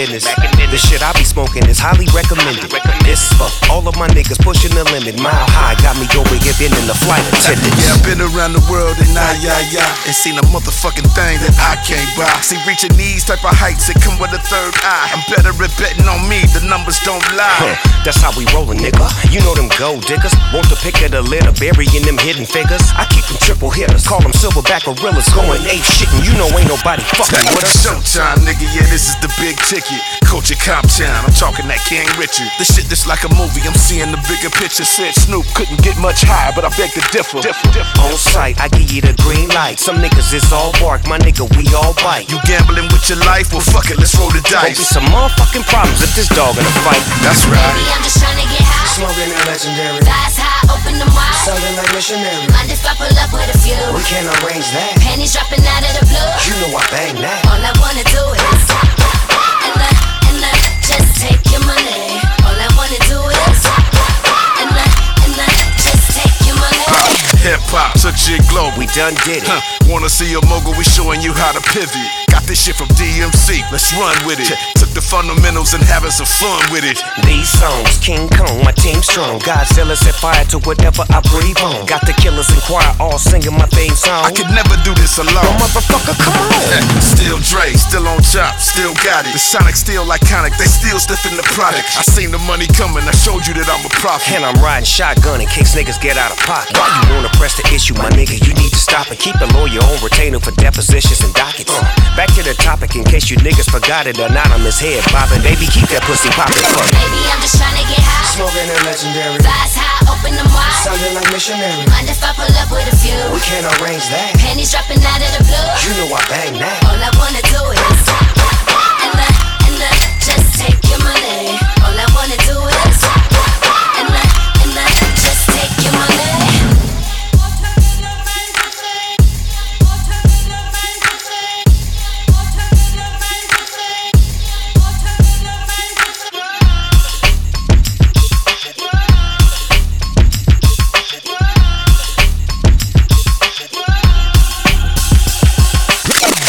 business. The shit I be smoking is highly recommended. This is for all of my niggas pushing the limit. Mile high got me over here been in the flight attendant. Yeah, I've been around the world and and seen a motherfucking thing that I can't buy. See, reaching these type of heights, it come with a third eye. I'm better at betting on me, the numbers don't lie. That's how we rollin', nigga. You know them gold diggers. Want the pick of the litter, burying them hidden figures. I keep them triple hitters, call them silverback gorillas. Going ape shit and you know ain't nobody fucking with us. Showtime, nigga, yeah, this is the big ticket. Culture Comptown, I'm talking that King Richard. This shit that's like a movie, I'm seeing the bigger picture. Said Snoop couldn't get much higher, but I beg to differ. On sight, I give you the green light. Some niggas is all bark, my nigga, we all bite. You gambling with your life? Well, fuck it, let's roll the dice. Won't be some motherfucking problems if this dog in a fight. That's right. Baby, I'm just trying to get high. Smoking that legendary. Thighs high, open them wide. Sounding like missionary. Mind if I pull up with a few? We can't arrange that. Panties dropping out of the blue. You know I bang that. All I wanna do is and I just take your money. All I wanna do is and I just take your money. Hip hop took shit global. We done did it. Wanna see a mogul? We showing you how to pivot. Got this shit from DMC. Let's run with it. Took the fundamentals and having some fun with it. These songs, King Kong, my team strong. Godzilla set fire to whatever I breathe on. Got the killers in choir all singing my theme song. I could never do this alone. No motherfucker, come on. Still Dre, still on top, still got it. The Sonic still iconic, they still sniffing the product. I seen the money coming, I showed you that I'm a prophet. And I'm riding shotgun in case niggas get out of pocket. Why you wanna press the issue, my nigga? You need to stop and keep a lawyer on retainer for depositions and dockets. Back to the topic in case you niggas forgot it. Anonymous head bobbing, baby, keep that pussy poppin'. Baby, I'm just trying to get high. Smoking that legendary. Thighs high, open them wide. Sounding like missionary. Mind if I pull up with a few? We can't arrange that. Panties dropping out of the blue. You know